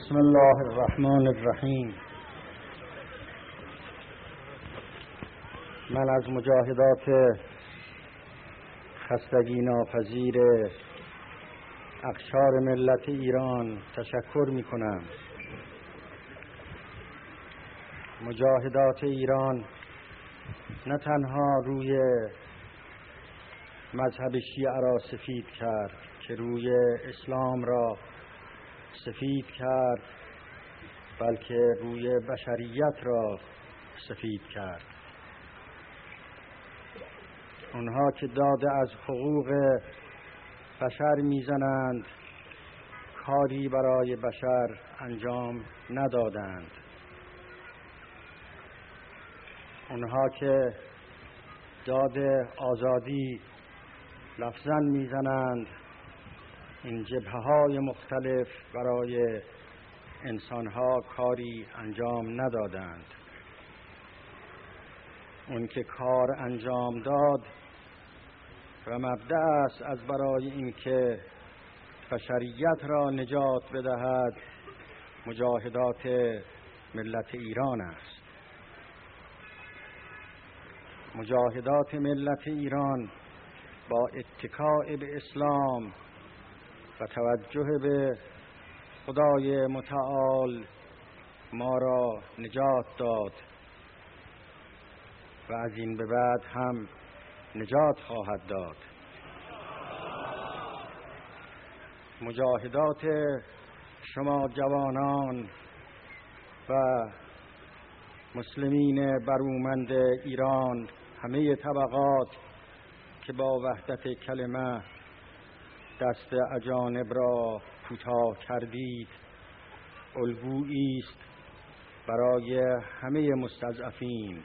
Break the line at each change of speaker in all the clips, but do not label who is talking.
بسم الله الرحمن الرحیم. من از مجاهدات خستگی ناپذیر اقشار ملت ایران تشکر می کنم. مجاهدات ایران نه تنها روی مذهب شیعه را سفید کرد که روی اسلام را سفید کرد، بلکه روی بشریت را سفید کرد. اونها که داد از حقوق بشر میزنند کاری برای بشر انجام ندادند. اونها که داد آزادی لفظاً میزنند این جبهه‌های مختلف برای انسانها کاری انجام ندادند. اون که کار انجام داد و مبدأ است از برای اینکه بشریت را نجات بدهد مجاهدات ملت ایران است. مجاهدات ملت ایران با اتکاء به اسلام و توجه به خدای متعال ما را نجات داد و از این به بعد هم نجات خواهد داد. مجاهدات شما جوانان و مسلمین برومند ایران، همه طبقات که با وحدت کلمه دست اجانب را کوتاه کردید، الگویی است برای همه مستضعفین.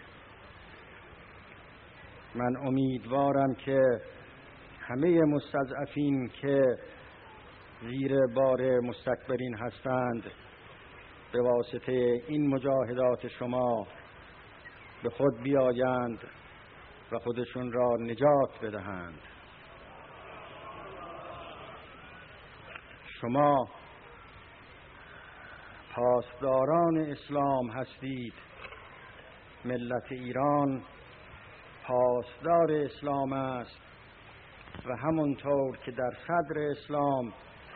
من امیدوارم که همه مستضعفین که زیر بار مستکبرین هستند به واسطه این مجاهدات شما به خود بیایند و خودشون را نجات بدهند. شما پاسداران اسلام هستید. ملت ایران پاسدار اسلام است و همونطور که در صدر اسلام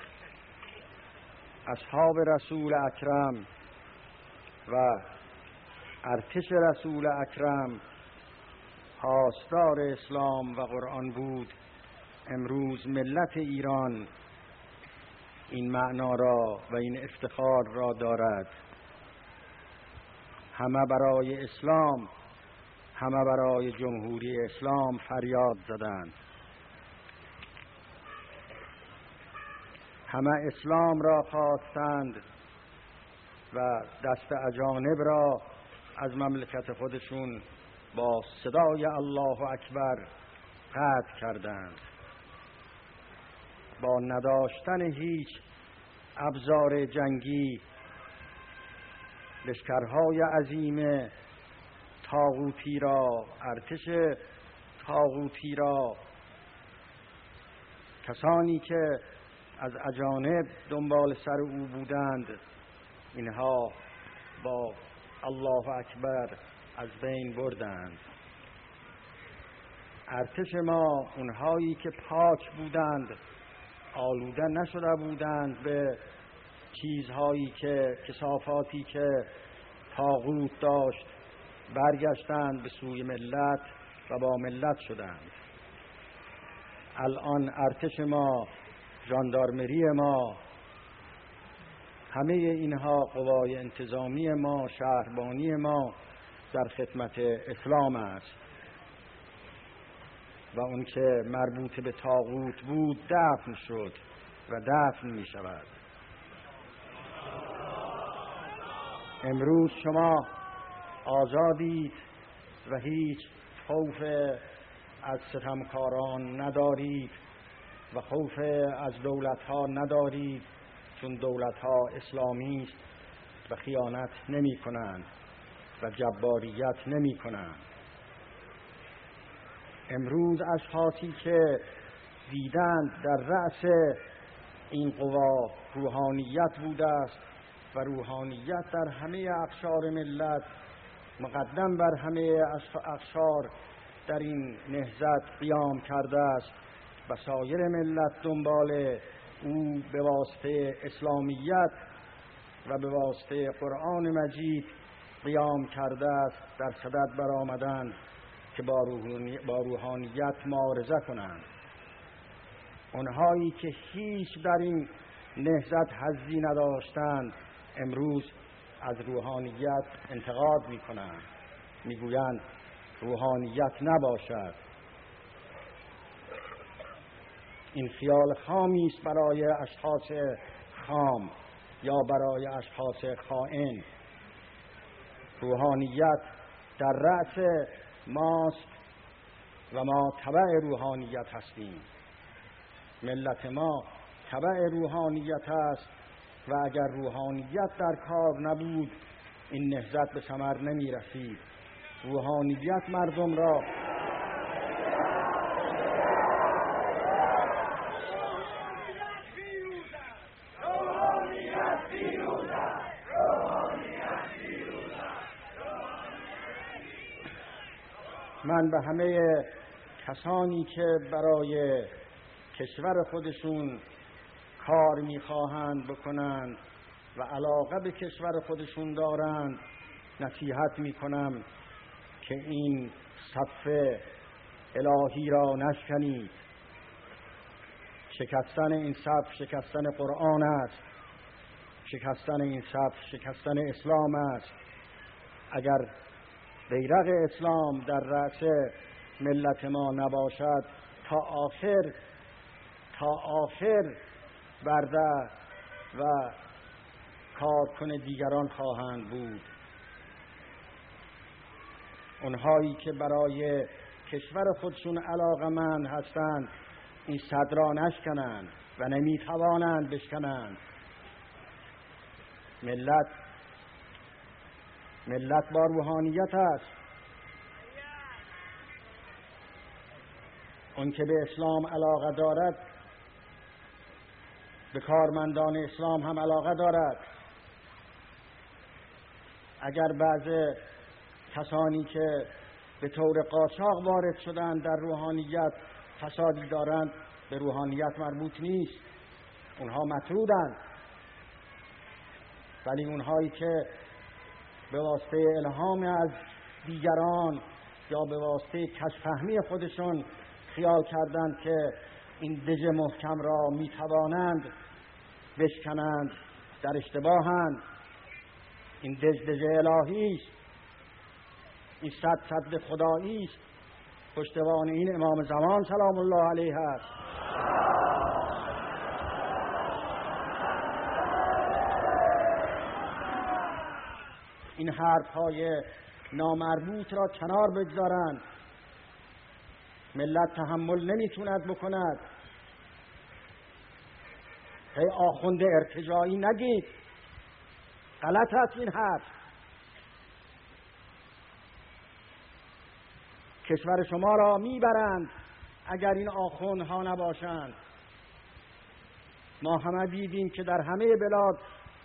اصحاب رسول اکرم و ارتش رسول اکرم پاسدار اسلام و قرآن بود، امروز ملت ایران این معنا را و این افتخار را دارد. همه برای اسلام، همه برای جمهوری اسلام فریاد زدند. همه اسلام را خواستند و دست اجانب را از مملکت خودشون با صدای الله اکبر قطع کردند. با نداشتن هیچ ابزار جنگی لشکرهای عظیم طاغوتی را، ارتش طاغوتی را، کسانی که از اجانب دنبال سر او بودند، اینها با الله اکبر از بین بردند. ارتش ما، اونهایی که پاک بودند، آلوده نشده بودند به چیزهایی که کثافاتی که طاغوت داشت، برگشتند به سوی ملت و با ملت شدند. الان ارتش ما، ژاندارمری ما، همه اینها قوای انتظامی ما، شهربانی ما در خدمت اسلام است و اون که مربوط به طاغوت بود دفن شد و دفن می شود. امروز شما آزادید و هیچ خوف از ستمکاران ندارید و خوف از دولت‌ها ندارید، چون دولت‌ها اسلامی است و خیانت نمی کنند و جباریت نمی کنند. امروز اشخاصی که دیدند در رأس این قوا روحانیت بوده است و روحانیت در همه اقشار ملت مقدم بر همه اقشار در این نهضت قیام کرده است و سایر ملت دنبال او به واسطه اسلامیت و به واسطه قرآن مجید قیام کرده است در صدد برآمدند که با روحانیت مبارزه کنند. آنهایی که هیچ در این نهضت حظی نداشتند امروز از روحانیت انتقاد می‌کنند، میگویند روحانیت نباشد. این خیال خامی است برای اشخاص خام یا برای اشخاص خائن. روحانیت در رأس ماست و ما تبع روحانیت هستیم. ملت ما تبع روحانیت است و اگر روحانیت در کار نبود این نهضت به ثمر نمی رسید. روحانیت مردم را من به همه کسانی که برای کشور خودشون کار می‌خواهند بکنند و علاقه به کشور خودشون دارند نصیحت می‌کنم که این صف الهی را نشکنید. شکستن این صف شکستن قرآن است. شکستن این صف شکستن اسلام است. اگر بیرق اسلام در رأس ملت ما نباشد تا آخر برده و کارکن دیگران خواهند بود. اونهایی که برای کشور خودشون علاقمند هستند این صد را نشکنند و نمیتوانند بشکنند. ملت با روحانیت است. اون که به اسلام علاقه دارد به کارمندان اسلام هم علاقه دارد. اگر بعض کسانی که به طور قاچاق وارد شدند در روحانیت فسادی دارند به روحانیت مربوط نیست، اونها مطرودند. ولی اونهایی که به واسطه الهام از دیگران یا به واسطه کشفهمی خودشون خیال کردند که این دژ محکم را میتوانند بشکنند در اشتباهند. این دژ الهی است. این صد خدایی است. پشتوان این امام زمان سلام الله علیه است. این حرف‌های نامربوط را کنار بگذارند. ملت تحمل نمیتوند بکند. هی آخوند ارتجاعی نگید. غلط است این حرف. کشور شما را میبرند اگر این آخوندها نباشند. ما همه دیدیم که در همه بلاد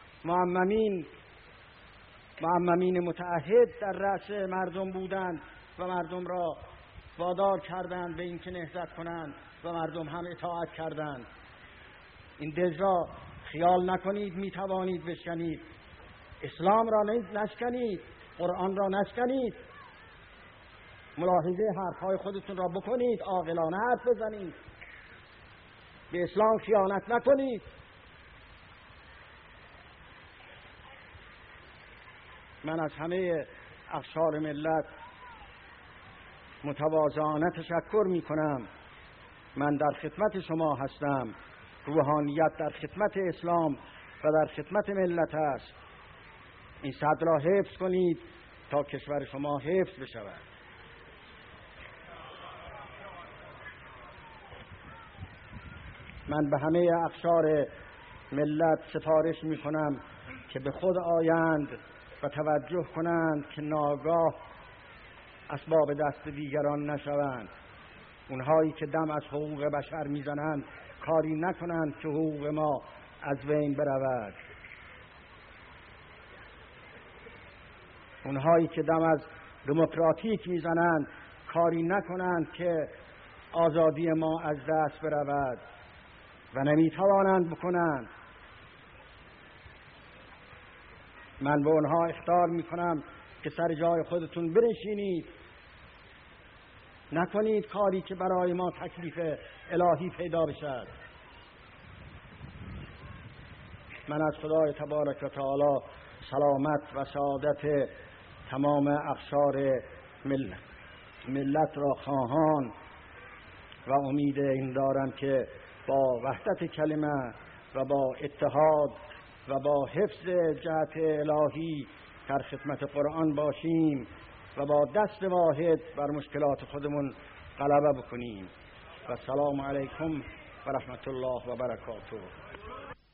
معممین متعهد در رأس مردم بودند و مردم را وادار کردند به اینکه نهضت کنند و مردم هم اطاعت کردند. این دژ را خیال نکنید میتوانید بشکنید. اسلام را نشکنید، قرآن را نشکنید. ملاحظه حرفهای خودتون را بکنید، عاقلانه حرف بزنید، به اسلام خیانت نکنید. من از همه اقشار ملت متواضعانه تشکر می کنم. من در خدمت شما هستم. روحانیت در خدمت اسلام و در خدمت ملت است. این صد را حفظ کنید تا کشور شما حفظ بشود. من به همه اقشار ملت سفارش می کنم که به خود آیند و توجه کنند که ناگاه اسباب دست دیگران نشوند. اونهایی که دم از حقوق بشر میزنند کاری نکنند که حقوق ما از بین برود. اونهایی که دم از دموکراتیک میزنند کاری نکنند که آزادی ما از دست برود و نمیتوانند بکنند. من به اونها اخطار میکنم که سر جای خودتون بنشینید، نکنید کاری که برای ما تکلیف الهی پیدا بشد. من از خدای تبارک و تعالی سلامت و سعادت تمام اقشار ملت را خواهان و امید این دارم که با وحدت کلمه و با اتحاد و با حفظ جهت الهی در خدمت قرآن باشیم و با دست واحد بر مشکلات خودمون غلبه بکنیم. و السلام علیکم و رحمت الله و برکاته.